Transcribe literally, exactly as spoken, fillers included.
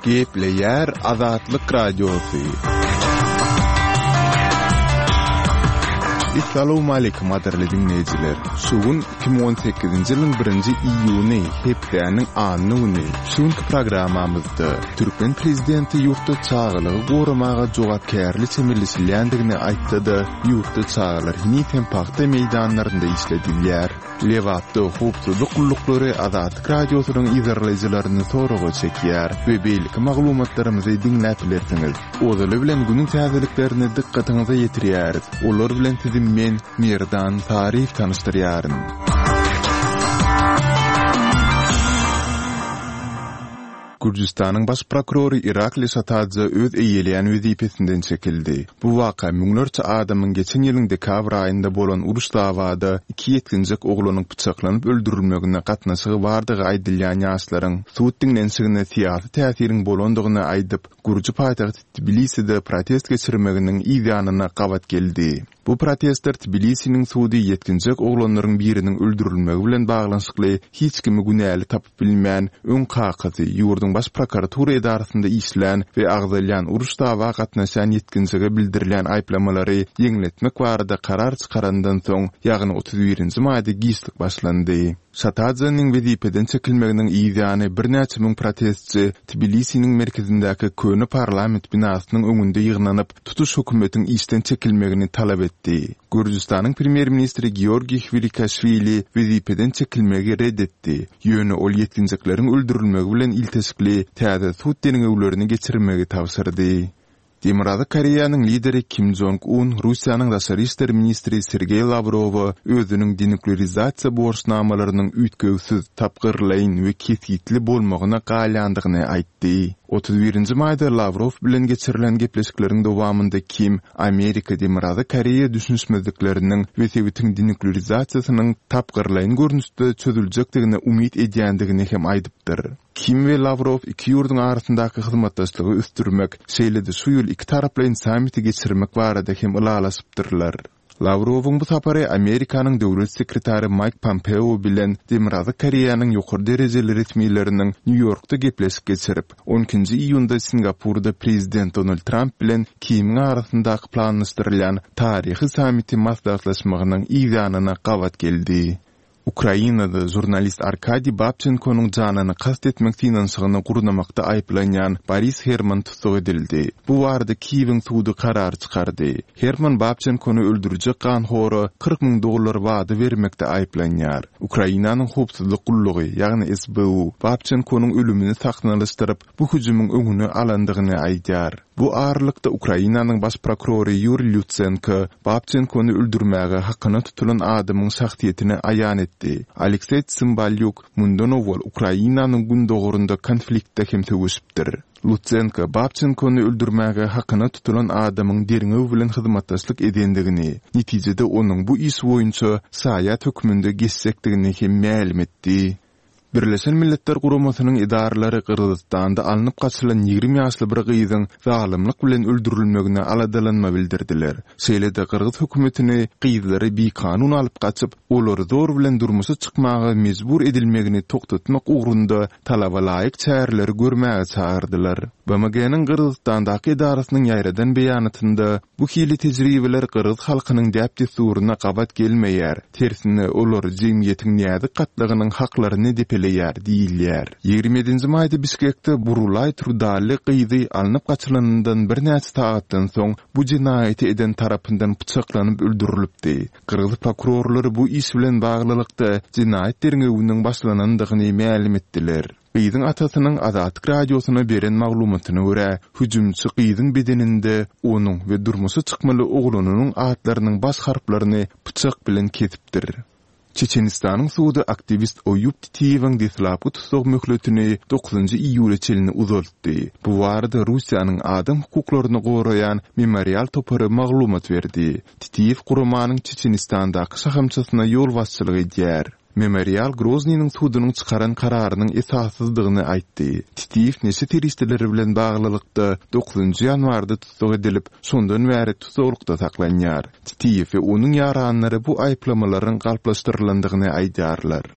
Gepleyer Azatlyk Radiosu. Assalamu alaykum aderli dinleyijiler. Şugun iki bin on sekizinji ýylyň birinji iýuny hepdäniň anyny. Şuňky programmamyzda Türkmen prezidenti ýurtda çağılygy goramaga jogapkärlik çemberleşilýändigini aýtdy. Ýurtda çağılar hini paxta meýdanlarynda işledilýär. Lewatda hukuk gullukları Azatlyk Radiosynyň izleyijilerini soragy çekýär we beýleki maglumatlarymyzy dinläp bilersiňiz. Ozaly bilen günüň täzeliklerini dikkatiňize ýetirýäris. Olar bilen sizi men Mirdan Tarif tanıştırýaryn. Gürjistanyň baş prokurory Irakli Satadze öz eýelýän wezipesinden çekildi. Bu waka müňlerçe adamyň geçen ýylyň dekabr aýynda bolan uruş dawada iki ýetginjek oglanyň pyçaklanyp öldürilmegine gatnaşygy bardygy aýdylýan ýaşlaryň suwutdyň ensigine siýasy täsiriň bolandygyny aýdyp, Gürji paýtagty Tbiliside protest geçirmeginiň ýanyna gawat geldi. Bu protestler Tbilisi'nin suudi yetkinjek oglanlaryň biriniň öldürilmegi bilen baglanyşykly hiç kimi günäli tapyp bilmän öň kakazy ýurdun baş prokuratura edarasynda işlän we agzalýan uruş dawa gatnaşan yetkinjege bildirilýän aýplamalary ýeňletmek barada karar çykarandan soň ýagny otuz birinji maýda giýislik başlandy. Satadze'nin wezipeden çekilmeginiň ýygyny bir näçe müň protestçi Tbilisi'nin merkezindäki köni parlament binasynyň öňünde ýygnanyp tutuş hökümetiň işden çekilmegini talap etdi. Gürjistanyň premier ministri Georgiy Hvirikashvili wezipeden çekilmegi reddetdi. Ýöne ol ýetginjekleriň öldürilmegi bilen iltesikli täze suwut denegewlerini geçirmegi tawsyrdy. Demokrat Koreýanyň lideri Kim Jong-un Russiýanyň daşary işler ministri Sergey Lavrowy özüniň denuklearizasiýa borçnamalarynyň üýtgegsiz, tapgyrlaýyn we kesgitli bolmagyna galýandygyny aýtdy. otuz birinji maýda Lavrov bilen geçirilen gepleşikleriň dowamynda Kim Amerika Demokrat Koreýa düşünşmezlikleriniň we Sowetiň denuklearizasiýasynyň tapgyrlaýyn görnüşde çözüljekdigine umyt edýändigini hem aýdypdyr. Kim we Lavrov iki ýurduň arasyndaky hyzmatdaşlygy üstürmek, şeýlede şu ýyl iki taraplaýyn samiti geçirmek barada hem ulalaşypdyrlar. Lavrowyň bu sapary Amerikanyň döwlet sekretary Mike Pompeo bilen Demokrat Koreýanyň ýokary derejeli resmiýleriniň New Yorkda gepleşik geçirip, on ikinji iýunda Singapurda prezident Donald Trump bilen Kim'iň arasyndaky planlaşdyrylýan taryhy samiti maslahatlaşmagynyň ýanyna gawat geldi. Ukrainada jurnalist Arkady Babchenko'nun janyny kast etmek finansygyny gurnamakda aýplanýan Boris Herman tutsak edildi. Bu warda Kiýewiň suwdy karar çykardy. Herman Babchenko'nu öldürjek ganhora kırk miň dollar wada bermekde aýplanýar. Ukrainanyň howpsuzlyk gullugy, ýagny S B U, Babchenko'nun ölümini saknalaşdyryp, bu hüjümüň öňüni alandygyny aýdýar. Bu arlykda Ukrainanyň baş prokurory Yuri Lutsenko Babchenko'nu öldürmäge hakyna tutulan adamyň şahsiýetini aýan etdi. Aleksey Tsimbalyuk mundan owal Ukrainanyň gündogurunda konfliktde hem töwüşipdir. Lutsenko Babchenko'nu öldürmäge hakyna tutulan adamyň derňew bilen hyzmatdaşlyk edendigini, netijede onuň bu iş boýunça saýat hökmünde geçsekdigini hem ma'lum etdi. Birleşen Milletler Guramasynyň idaralary Kyrgyzstanda alınıp gaçylan ýigrim ýaşly bir gyzyň zalymlyk bilen öldürilmegine aladalanma bildirdiler. Şeýlede Kyrgyz hökümetini gyzlary bir kanun alyp gaçyp, olary zor bilen durmuşy çykmagy mejbur edilmegini toktatmak ugrunda talaba laýyk çäreleri görmäge çağırdylar. B M G'niň Kyrgyzstandaky idarasynyň ýaýradan beýanatynda bu hili tejribeler Kyrgyz halkynyň däp desuruna gawat gelmeýär. Tersine olar jemgyýetiň näde gatlygynyň haklaryny depeleýär diýilýär. ýygrimi yedinji maýda Bişkekde Burulay Trudally gyzy alınıp gaçylanyndan bir näçe saatdan soň bu jinaýaty eden tarapyndan pyçaklanyp öldürilipdi. Kyrgyz prokurorlary bu iş bilen baglylykda jinaýat derňewiniň başlanandygyny ma'lum etdiler. Gyzyň atasynyň Azatlyk Radiosyna beren maglumatyna görä, hüjümçi gyzyň bedeninde onuň we durmuşy çykmaly oglanynyň atlarynyň baş harplaryny pyçak bilen kesipdir. Çeçenistanyň suwdy aktivist Oyup Titiýewiň deslapy tutsak möhletini dokuzynji iýule çelini uzatdy. Bu warda Russiýanyň adam hukuklaryny goraýan memorial topary maglumat berdi. Titiýew guramanyň Çeçenistandaky şahamçysyna ýol başçylyk edýär. Memorial Groznyň suwdynyň çykaran kararynyň esassyzdygyny aýtdy. Titiýew neçe teristleri bilen baglylykda dokuzynji ýanwarda tutsak edilip, şondan bäri tutsaklykda saklanýar. Titiýew we onuň ýaranlary bu aýplamalaryň galplaşdyryldygyny aýdýarlar.